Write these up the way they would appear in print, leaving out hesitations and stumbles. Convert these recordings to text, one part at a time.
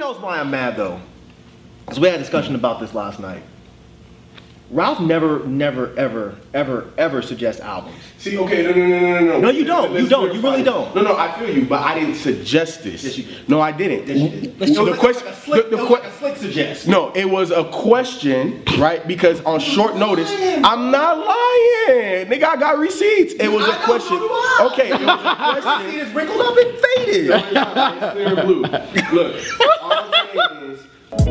knows why I'm mad though. Because we had a discussion about this last night. Ralph never, ever suggests albums. See, okay, no. No, you don't. You don't. You really don't. No, I feel you, but I didn't suggest this. Yes, you did. No, I didn't. Yes, you did. The question, Like a slick suggest. no, it was a question, right? Because on short notice, I'm not lying. Nigga, I got receipts. It was a question. Okay, it was a question. See, it's wrinkled up and faded. It's clear and blue. Look, all I'm saying is.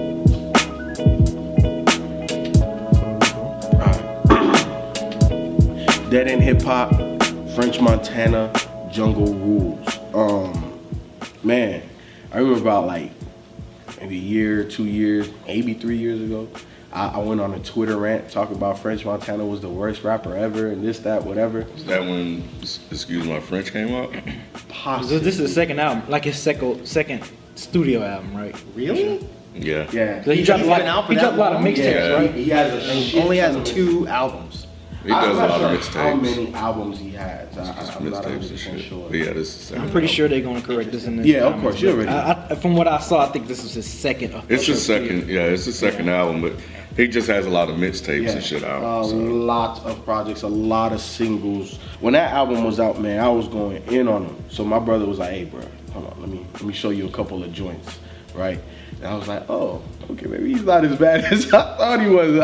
Dead End Hip Hop, French Montana, Jungle Rules. Man, I remember about like maybe a year, 2 years, maybe 3 years ago, I went on a Twitter rant talking about French Montana was the worst rapper ever and this, that, whatever. Is that when Excuse My French came out? So this is the second album, like his second studio album, right? Really? Yeah. Yeah. So he dropped a lot. He dropped a lot of mixtapes, right? He has a He only has 2 albums. He does a lot of mixtapes. How mixtapes. many albums he has? Just I'm not mixtapes and 100% shit. sure. But yeah, this is the second I'm pretty album. sure they're gonna correct this in the Yeah, of course, you already. From what I saw, I think this was his second. It's his second, it's his second album, but he just has a lot of mixtapes and shit out. A So. lot of projects, a lot of singles. When that album was out, man, I was going in on him. So my brother was like, "Hey, bro, hold on, let me show you a couple of joints, right?" And I was like, "Oh, okay, maybe he's not as bad as I thought he was."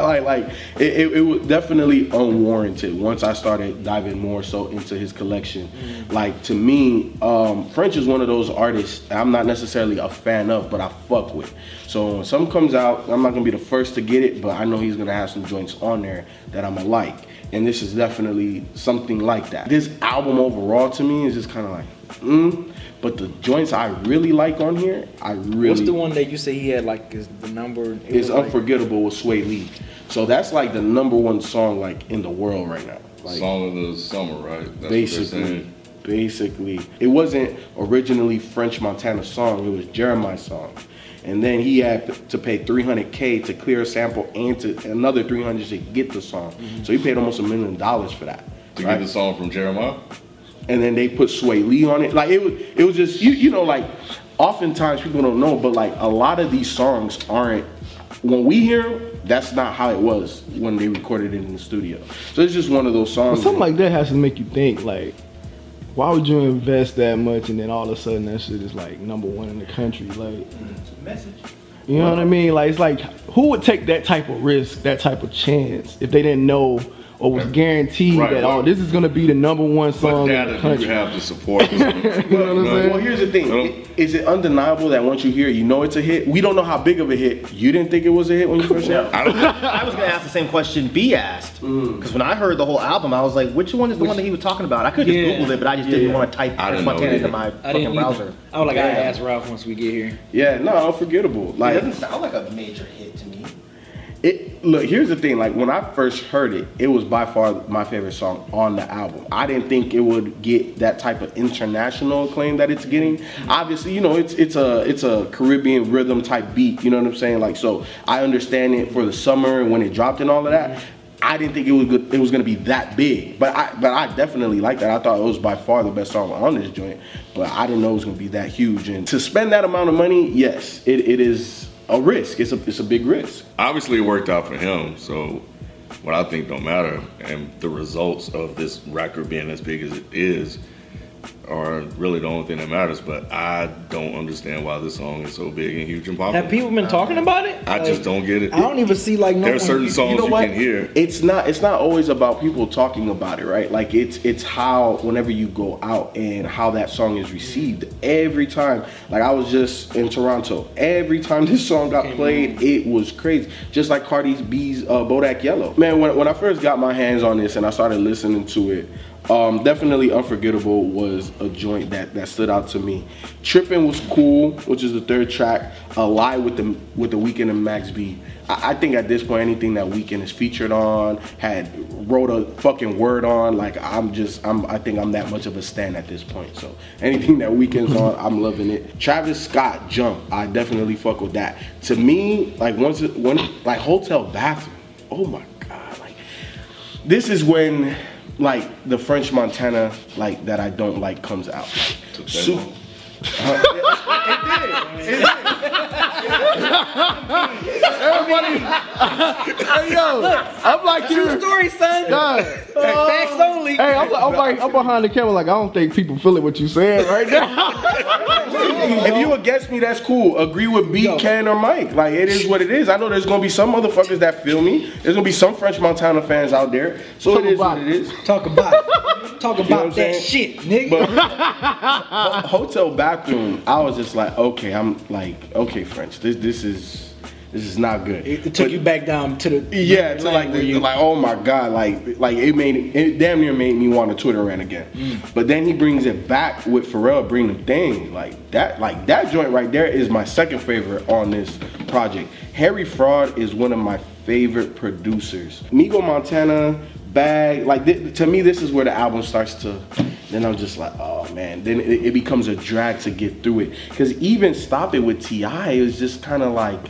It was definitely unwarranted once I started diving more so into his collection. Like, to me, French is one of those artists I'm not necessarily a fan of, but I fuck with. So when something comes out, I'm not gonna be the first to get it, but I know he's gonna have some joints on there that I'm gonna like. And this is definitely something like that. This album overall to me is just kind of like, But the joints I really like on here, What's the one that you say he had like is the number? It's Unforgettable with Sway Lee. So that's like the #1 song like in the world right now. Like, Song of the summer, right? That's basically, it wasn't originally French Montana song. It was Jeremiah's song. And then he had to pay $300K to clear a sample and to another $300 to get the song. So he paid almost $1 million for that. To get the song from Jeremiah? And then they put Sway Lee on it. Like, it was just, you know, like, oftentimes people don't know, but like a lot of these songs aren't, when we hear them, that's not how it was when they recorded it in the studio. So it's just one of those songs. But something like that has to make you think, like, why would you invest that much and then all of a sudden that shit is like #1 in the country? Like, It's a message. you know what I mean? Like, it's like, who would take that type of risk, that type of chance, if they didn't know or was guaranteed that, oh, this is gonna be the #1 song in the country? You have the support. You know what I'm saying? Well, here's the thing. Is it undeniable that once you hear it, you know it's a hit? We don't know how big of a hit. You didn't think it was a hit when you first heard it? I was gonna ask the same question B asked, because when I heard the whole album, I was like, which one is the one that he was talking about? I could just Google it, but I just didn't want to type French Montana into my fucking browser. I was like, I asked Ralph once we get here. Yeah, no, unforgettable. Like, It doesn't sound like a major hit to me. Look, here's the thing. Like, when I first heard it, it was by far my favorite song on the album. I didn't think it would get that type of international acclaim that it's getting. Obviously, you know, it's a Caribbean rhythm type beat. You know what I'm saying? Like, so I understand it for the summer and when it dropped and all of that. I didn't think it was good. It was gonna be that big, but I definitely like that. I thought it was by far the best song on this joint, but I didn't know it was gonna be that huge. And to spend that amount of money, yes, it is a risk. It's a big risk. Obviously, it worked out for him, so what I think don't matter. And the results of this record being as big as it is are really the only thing that matters. But I don't understand why this song is so big and huge and popular. Have people been talking about it? I just don't get it. I don't even see like no There are one. certain songs you can hear. It's not always about people talking about it, right? Like, it's how whenever you go out and how that song is received every time. Like, I was just in Toronto. Every time this song got played, it was crazy. Just like Cardi B's Bodak Yellow. Man, when I first got my hands on this and I started listening to it, definitely Unforgettable was a joint that stood out to me. Trippin' was cool, which is the 3rd track. A Lie with the Weeknd and Max B. I think at this point, anything that Weeknd is featured on, wrote a fucking word on, like, I think I'm that much of a stan at this point. So anything that Weeknd's on, I'm loving it. Travis Scott, Jump, I definitely fuck with that. To me, like, like Hotel Bathroom, oh my God, like, this is when, like, the French Montana, like, that I don't like comes out. It did. Everybody, hey yo, I'm like True story, son. Nah. Facts only. Hey, I'm behind the camera like I don't think people feeling what you saying right now. If you against me, that's cool. Agree with B, Ken, or Mike. Like, it is what it is. I know there's gonna be some motherfuckers that feel me. There's gonna be some French Montana fans out there. So it is what it is. Talk about it. Talk about that shit, nigga. But hotel bathroom, I was just like, okay, I'm like, okay, French, this is not good. It took you back down to the to like oh my god, like it damn near made me want to Twitter rant again. But then he brings it back with Pharrell, Bring the Thing, like that joint right there is my second favorite on this project. Harry Fraud is one of my favorite producers. Migo Montana, Bag, like to me this is where the album starts to. Then I'm just like, oh man. Then it becomes a drag to get through it. Cause even Stop It with T.I. is just kind of like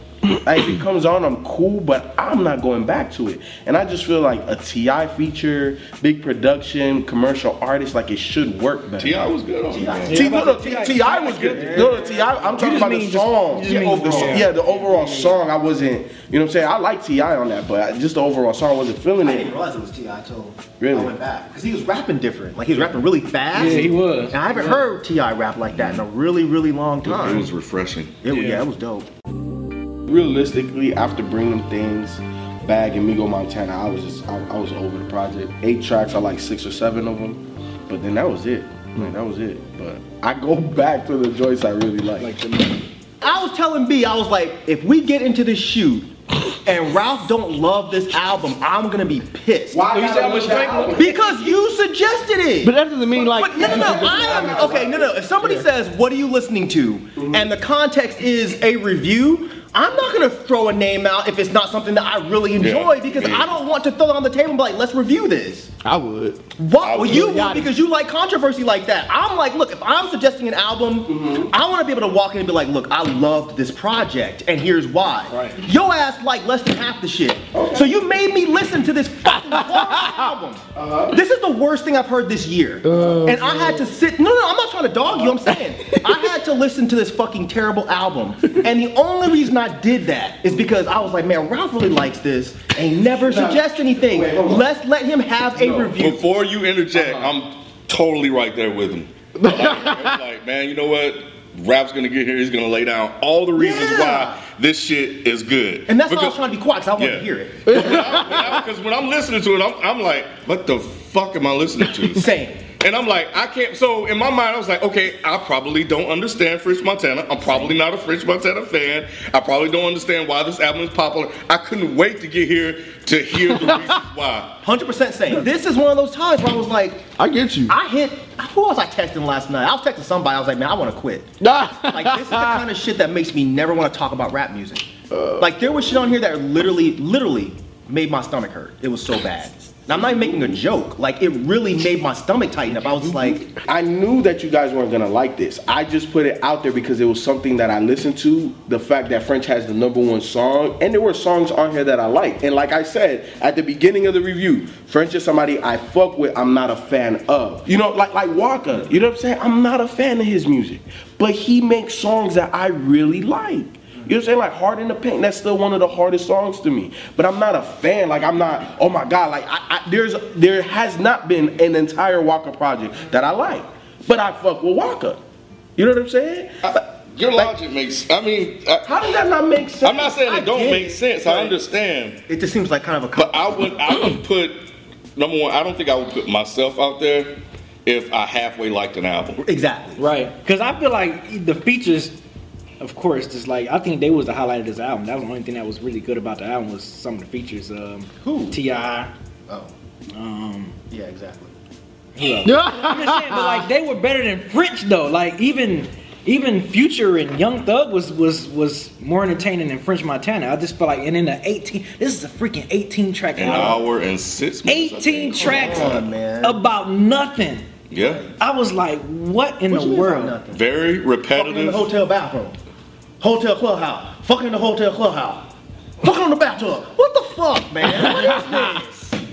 if it comes on, I'm cool, but I'm not going back to it. And I just feel like a T.I. feature, big production, commercial artist, like it should work better. T.I. was good on T.I. T.I. was good. No, T.I. I'm talking about the song. The overall song. I wasn't, you know what I'm saying? I like T.I. on that, but just the overall song, I wasn't feeling it. I didn't realize it was T.I. until Really? I went back. Because he was rapping different. Like he was rapping really fast. Yeah, he was. And I haven't heard T.I. rap like that in a really, really long time. It was refreshing. It was dope. Realistically, after Bringing Things, Bag, and Migo Montana, I was over the project. 8 tracks, I like 6 or 7 of them, but then that was it. That was it. But I go back to the joints I really like. I was telling B, I was like, if we get into the shoot and Ralph don't love this album, I'm gonna be pissed. Why you say how much Drake? Because you suggested it. But that doesn't mean like. But no. If somebody says, "What are you listening to?" and the context is a review, I'm not gonna throw a name out if it's not something that I really enjoy because I don't want to throw it on the table and be like, "Let's review this." I would. What? Well, you would because you like controversy like that. I'm like, look, if I'm suggesting an album, I want to be able to walk in and be like, look, I loved this project, and here's why. Right. Your ass like less than half the shit. Okay. So you made me listen to this fucking album. This is the worst thing I've heard this year. And I had to sit, no, I'm not trying to dog you, I'm saying. I had to listen to this fucking terrible album. And the only reason I did that is because I was like, man, Ralph really likes this, and he never suggests anything. Let's let him have a review. Before you interject, I'm totally right there with him. Like, man, you know what? Rap's gonna get here, he's gonna lay down all the reasons why this shit is good. And that's why I was trying to be quiet, because I wanted to hear it. Because when I'm listening to it, I'm like, what the fuck am I listening to? Same. And I'm like, I can't, so in my mind I was like, okay, I probably don't understand French Montana. I'm probably not a French Montana fan. I probably don't understand why this album is popular. I couldn't wait to get here to hear the reasons why. 100% same. This is one of those times where I was like, I get you. Who was I texting last night? I was texting somebody, I was like, man, I want to quit. Like, this is the kind of shit that makes me never want to talk about rap music. Like, there was shit on here that literally made my stomach hurt. It was so bad. Now, I'm not even making a joke. Like, it really made my stomach tighten up. I was just like... I knew that you guys weren't gonna like this. I just put it out there because it was something that I listened to. The fact that French has the #1 song. And there were songs on here that I liked. And like I said, at the beginning of the review, French is somebody I fuck with, I'm not a fan of. You know, like Walker. You know what I'm saying? I'm not a fan of his music. But he makes songs that I really like. You know what I'm saying? Like Hard in the Paint, that's still one of the hardest songs to me. But I'm not a fan. Like I'm not, oh my God, like there has not been an entire Walker project that I like. But I fuck with Walker. You know what I'm saying? Your logic makes, I mean. How does that not make sense? I'm not saying it don't make sense. I understand. It just seems like kind of a... But I would put, #1, I don't think I would put myself out there if I halfway liked an album. Exactly. Right. Because I feel like the features... Of course, just like I think they was the highlight of this album. That was the only thing that was really good about the album was some of the features. Who? T.I. Oh. Yeah, exactly. Who else? I'm just saying, but like they were better than French though. Like even Future and Young Thug was more entertaining than French Montana. I just feel like, and in the 18, this is a freaking 18 track album. An hour and 6 minutes. 18 tracks about nothing. Yeah. I was like, what in the world? Very repetitive. Fucking in the hotel bathroom. Hotel clubhouse. Fucking in the hotel clubhouse. Fucking on the bathtub. What the fuck, man? What is this?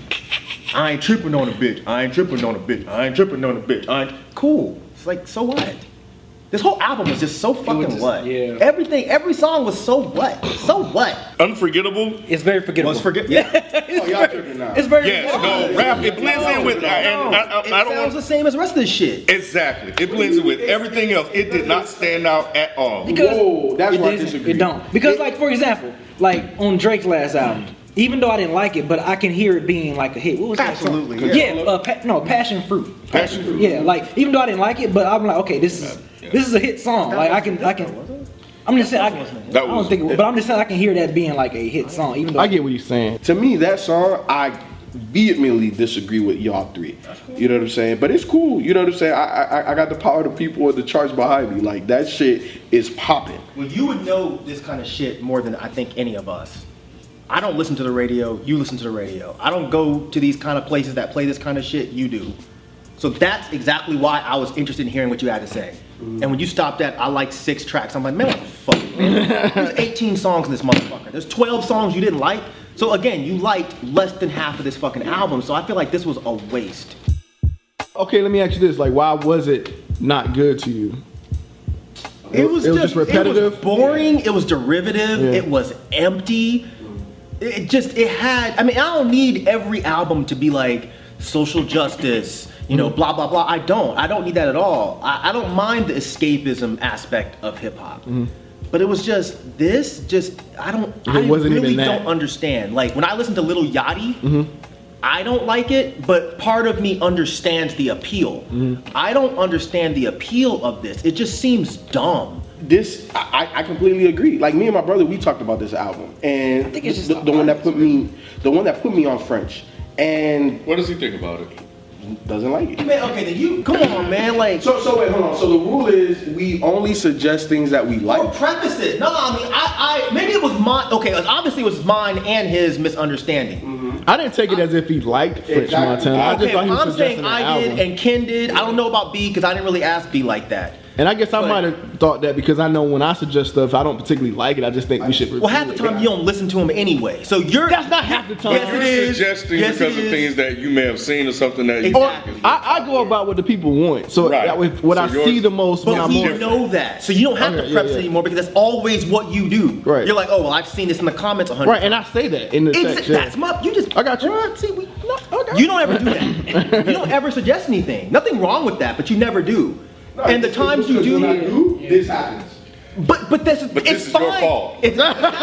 I ain't tripping on a bitch. I ain't tripping on a bitch. I ain't tripping on a bitch. Cool. It's like, so what? This whole album was just so fucking just- what? yeah. Everything, every song was so what? So what? Unforgettable. It's very forgettable. Was forget? Yeah. Oh, y'all tripping now. It's very Yes, no, rap. It blends in with. It I don't sounds want the same as the rest of this shit. exactly. It blends in with everything else. It did not stand out at all. Because Whoa, that's it where I doesn't- disagree. It don't. Because like for example, like on Drake's last album, even though I didn't like it, but I can hear it being like a hit. What was that song? Absolutely, Yeah, Passion Fruit. Passion Fruit. Yeah, like even though I didn't like it, but I'm like, okay, this is a hit song. Like I can. I'm just saying I don't think, but I'm just saying I can hear that being like a hit song. Even though I get what you're saying. To me, that song, I vehemently disagree with y'all three. You know what I'm saying? But it's cool. You know what I'm saying? I got the power of the people and the charts behind me. Like, that shit is popping. Well, you would know this kind of shit more than I think any of us. I don't listen to the radio. You listen to the radio. I don't go to these kind of places that play this kind of shit. You do. So that's exactly why I was interested in hearing what you had to say. And when you stopped at, I like 6 tracks. I'm like, man, what the fuck, man? There's 18 songs in this motherfucker. There's 12 songs you didn't like. So again, you liked less than half of this fucking album. So I feel like this was a waste. Okay, let me ask you this: like, why was it not good to you? It was just repetitive. It was boring. It was derivative. Yeah. It was empty. It had. I mean, I don't need every album to be like social justice. You know, blah blah blah. I don't need that at all. I don't mind the escapism aspect of hip hop. But it was just this. I wasn't really even that. don't understand. Like when I listen to Lil Yachty. I don't like it, but part of me understands the appeal. I don't understand the appeal of this. It just seems dumb. This, I completely agree. Like, me and my brother, we talked about this album. And think it's just the one that put me on French. And What does he think about it? doesn't like it. Man, okay, then you come on, man. Like, So wait, hold on. So the rule is we only suggest things that we or like. preface it. No, I mean, I maybe it was mine. Okay, obviously it was mine and his misunderstanding. I didn't take it as if he liked French Exactly. Montana. I just Okay, thought he was I'm saying suggesting an I album. did and Ken did. I don't know about B because I didn't really ask B like that. And I guess I But- might have thought that because I know when I suggest stuff, I don't particularly like it. I just think we should. Well, half the time you don't listen to him anyway. So you're. That's not half the time. Yes, You're it is. suggesting Yes, because it of is. things that you may have seen or something that you Exactly. think is- I go about what the people want. So Right. that way, what So I yours- see the most when But I'm we on. know that, so you don't have Okay, to preface yeah. it anymore because that's always what you do. Right. You're like, oh well, I've seen this in the comments 100. Right, and I say that in the text. Yeah. That's my. You just. I got you. See, you don't ever do that. You don't ever suggest anything. Nothing wrong with that, but you never do. And the times you When I do, do, this happens. but this it's is fine. your fault. It's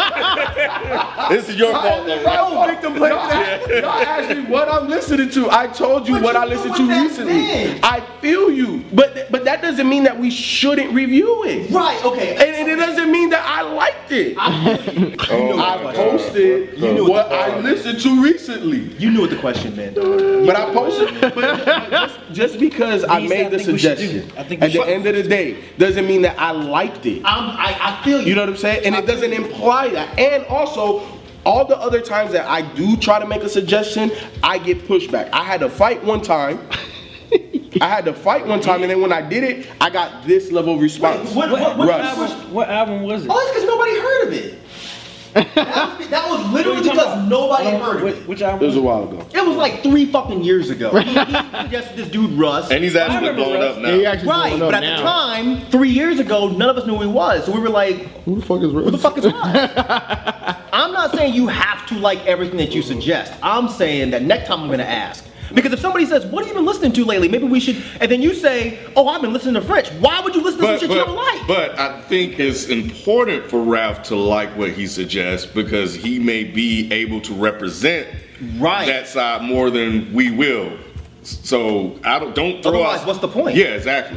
This is your fault, though, right? No, victim blame. Y'all asked me what I'm listening to. I told you What what you I do listened with to that recently. thing? I feel you, but that doesn't mean that we shouldn't review it. right. Okay. And it doesn't mean that I liked it. Oh, I my God. posted knew what I listened to recently. You knew what the question meant. Dog. But I posted, but just because I These made I the think we should suggestion do. I think we at the should. end of the day doesn't mean that I liked it. I feel you. You know what I'm saying? And it doesn't imply that. And also, all the other times that I do try to make a suggestion, I get pushback. I had to fight one time. And then when I did it, I got this level of response. What Russ. What album was it? Oh, it's because nobody heard of it. That was literally because nobody heard of it. Which It album? was a while ago. It was like 3 fucking years ago. He suggested this dude Russ. And he's actually remember blowing Russ. up Yeah, he now. actually Right, blowing but up at the now. time, 3 years ago, none of us knew who he was. So we were like, Who the fuck is Russ? who the fuck is Russ? I'm not saying you have to like everything that you suggest. I'm saying that next time I'm gonna ask. Because if somebody says, what have you been listening to lately? Maybe we should, and then you say, oh, I've been listening to French. Why would you listen to some shit you don't like? But I think it's important for Ralph to like what he suggests because he may be able to represent Right. that side more than we will. So I don't throw Otherwise, out. what's the point? Yeah, exactly.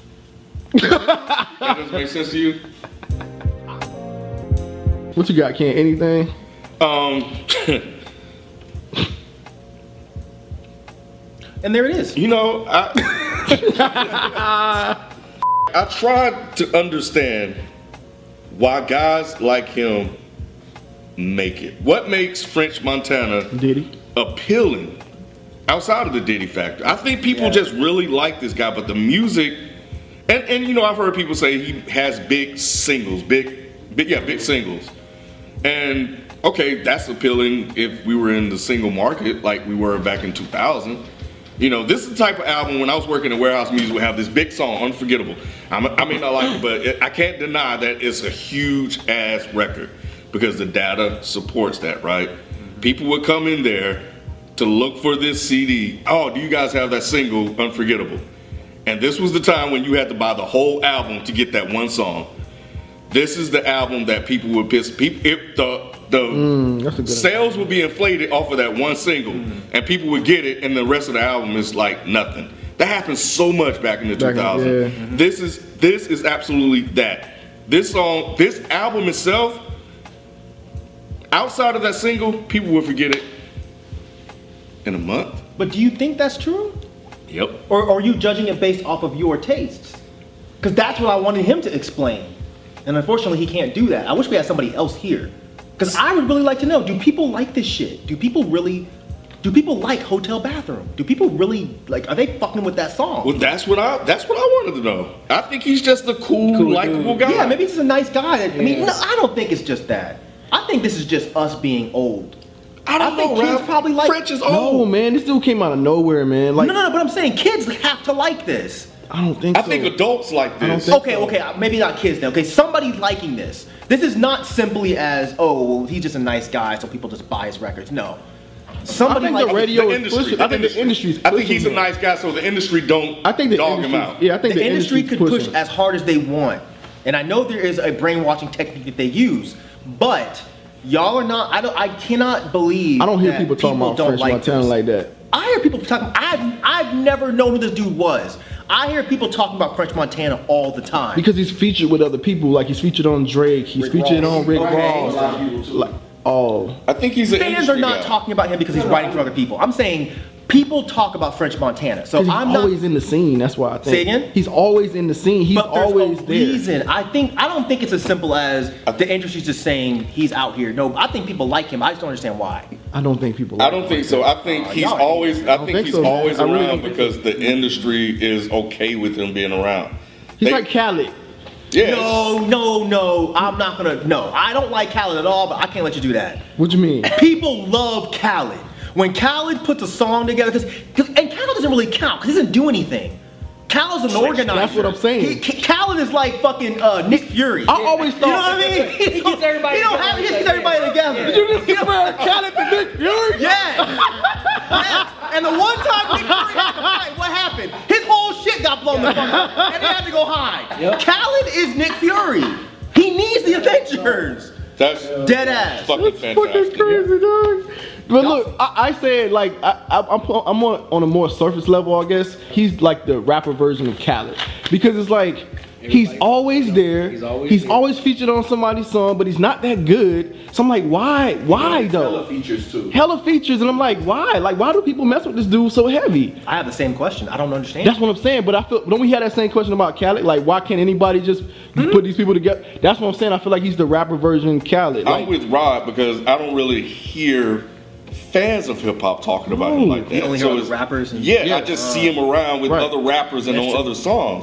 That doesn't make sense to you. What you got, Ken? Anything? And there it is. You know, I tried to understand why guys like him make it. What makes French Montana Diddy? appealing outside of the Diddy factor? I think people just really like this guy, but the music, and you know, I've heard people say he has big singles, big singles. And okay, that's appealing if we were in the single market like we were back in 2000. You know, this is the type of album when I was working in warehouse music would have this big song, Unforgettable. I may not like it, but I can't deny that it's a huge ass record because the data supports that, right? People would come in there to look for this CD. Oh, do you guys have that single, Unforgettable? And this was the time when you had to buy the whole album to get that one song. This is the album that people would piss. If the sales would be inflated off of that one single, and people would get it, and the rest of the album is like nothing. That happened so much back in the 2000s. This is absolutely that. This song, this album itself, outside of that single, people will forget it in a month. But do you think that's true? Yep. Or are you judging it based off of your tastes? Because that's what I wanted him to explain. And unfortunately, he can't do that. I wish we had somebody else here. Because I would really like to know, do people like this shit? Do people like Hotel Bathroom? Do people really, like, are they fucking with that song? Well, that's what I wanted to know. I think he's just a cool likable guy. Yeah, maybe he's a nice guy. I mean, no, I don't think it's just that. I think this is just us being old. I think kids probably like French is old. No, man, this dude came out of nowhere, man. Like, no, but I'm saying kids have to like this. I don't think so. I think adults like this. Okay, maybe not kids then. Okay, somebody's liking this. This is not simply as, oh, he's just a nice guy, so people just buy his records. No. Somebody I think the radio is pushing. I think the industry's pushing. I think he's a nice guy, so the industry don't dog him out. Yeah, I think the industry could push as hard as they want. And I know there is a brainwashing technique that they use, but y'all are not, I cannot believe I don't hear people talking about French Montana like that. I hear people talking, I've never known who this dude was. I hear people talking about French Montana all the time. Because he's featured with other people, like he's featured on Drake, he's featured on Rick Ross. Like, I think he's an fans are not talking about him because he's writing for other people. I'm saying people talk about French Montana. So he's I'm always in the scene. That's why I think. Say again? He's always in the scene. He's always there. Reason. I don't think it's as simple as the industry's just saying he's out here. No, I think people like him. I just don't understand why. I don't think people like I don't think so. I think he's always around because the industry is okay with him being around. He's like Khaled. Yes. No, I'm not gonna, no. I don't like Khaled at all, but I can't let you do that. What you mean? People love Khaled. When Khaled puts a song together, and Khaled doesn't really count because he doesn't do anything. Khaled's an organizer. That's what I'm saying. Khaled is like fucking Nick Fury. I always thought. You know what I mean? He gets everybody. He don't have. He gets everybody together. Did you just compare Khaled to Nick Fury? Yeah. And the one time Nick Fury had to fight, what happened? His whole shit got blown the fuck up, and he had to go hide. Yep. Khaled is Nick Fury. He needs the Avengers. That's dead ass. Fucking fantastic. Crazy, dog. But look, I said like I'm on a more surface level, I guess. He's like the rapper version of Khaled because it's like he's always there. He's always featured on somebody's song, but he's not that good. So I'm like, why though? Hella features too. Hella features, and I'm like, why? Like, why do people mess with this dude so heavy? I have the same question. I don't understand. That's what I'm saying. But I feel don't we have that same question about Khaled? Like, why can't anybody just put these people together? That's what I'm saying. I feel like he's the rapper version of Khaled. I'm with Rod because I don't really hear fans of hip hop talking about him like that. You only hear rappers. And I just see him around with other rappers and on other songs.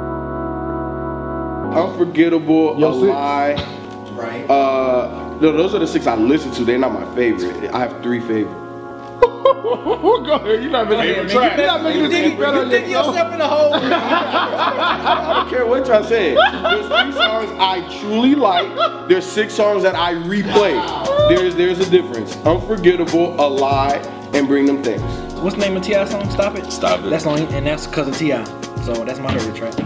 Unforgettable, A Lie. Right. No, those are the 6 I listen to. They're not my favorite. I have 3 favorites. Go ahead. You're not making it track. You're not making this better. You dig yourself in a hole. I don't care what y'all say. There's 3 songs I truly like. There's 6 songs that I replay. There's a difference. Unforgettable, A Lie, and Bring Them Things. What's the name of T.I.'s song? Stop It? Stop It. That's only, and that's because of T.I. So that's my favorite track.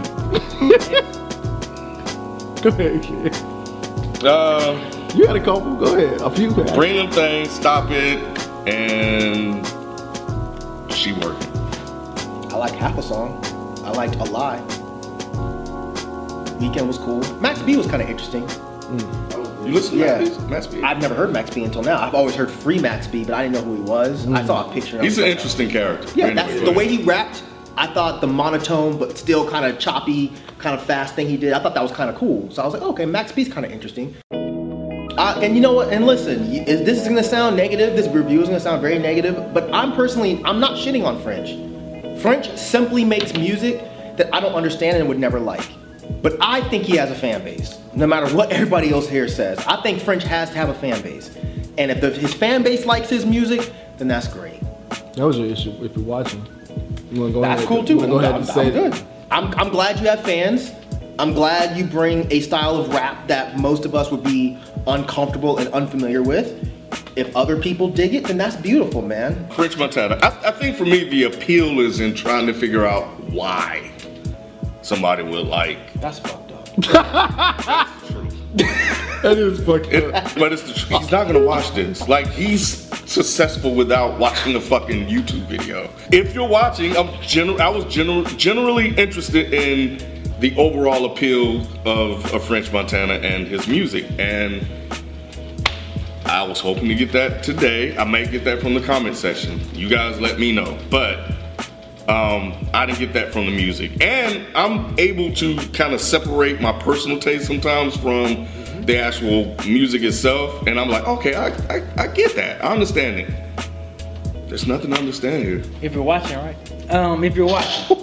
Go ahead, kid. You had a couple. Go ahead. A few. Bring Them Things, Stop It, and She Working. I like half a song. I liked A Lie. Weekend was cool. Max B was kind of interesting. You listen to Max B? I've never heard Max B until now. I've always heard Free Max B, but I didn't know who he was. I saw a picture. He's an interesting character. Yeah, that's the way he rapped. I thought the monotone but still kind of choppy, kind of fast thing he did, I thought that was kind of cool. So I was like, okay, Max B's kind of interesting. And you know what, and listen, this is gonna sound negative, this review is gonna sound very negative, but I'm not shitting on French. French simply makes music that I don't understand and would never like. But I think he has a fan base, no matter what everybody else here says. I think French has to have a fan base. And if his fan base likes his music, then that's great. That was your issue if you're watching. That's cool too. Go ahead and say I'm good. I'm glad you have fans. I'm glad you bring a style of rap that most of us would be uncomfortable and unfamiliar with. If other people dig it, then that's beautiful, man. French Montana. I think for me, the appeal is in trying to figure out why somebody would like. That's fucked up. That's the truth. That is fucked up. But it's the truth. He's not gonna watch this. Like, he's successful without watching a fucking YouTube video. If you're watching, I was generally interested in the overall appeal of French Montana and his music, and I was hoping to get that today. I may get that from the comment section. You guys let me know. But I didn't get that from the music. And I'm able to kind of separate my personal taste sometimes from the actual music itself. And I'm like, okay, I get that. I understand it. There's nothing to understand here. If you're watching, right? If you're watching.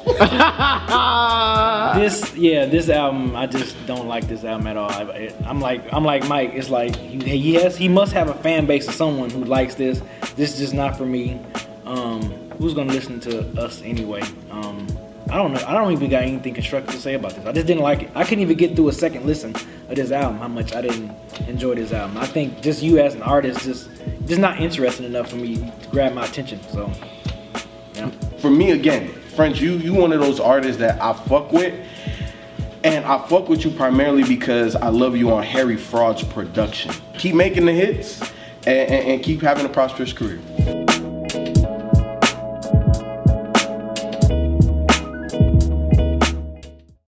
This album, I just don't like this album at all. I'm like Mike. It's like, yes, he must have a fan base of someone who likes this. This is just not for me. Who's gonna listen to us anyway? I don't know. I don't even got anything constructive to say about this. I just didn't like it. I couldn't even get through a second listen of this album. How much I didn't enjoy this album. I think just you as an artist, just not interesting enough for me to grab my attention. So, yeah. For me, again, French, you one of those artists that I fuck with, and I fuck with you primarily because I love you on Harry Fraud's production. Keep making the hits, and keep having a prosperous career.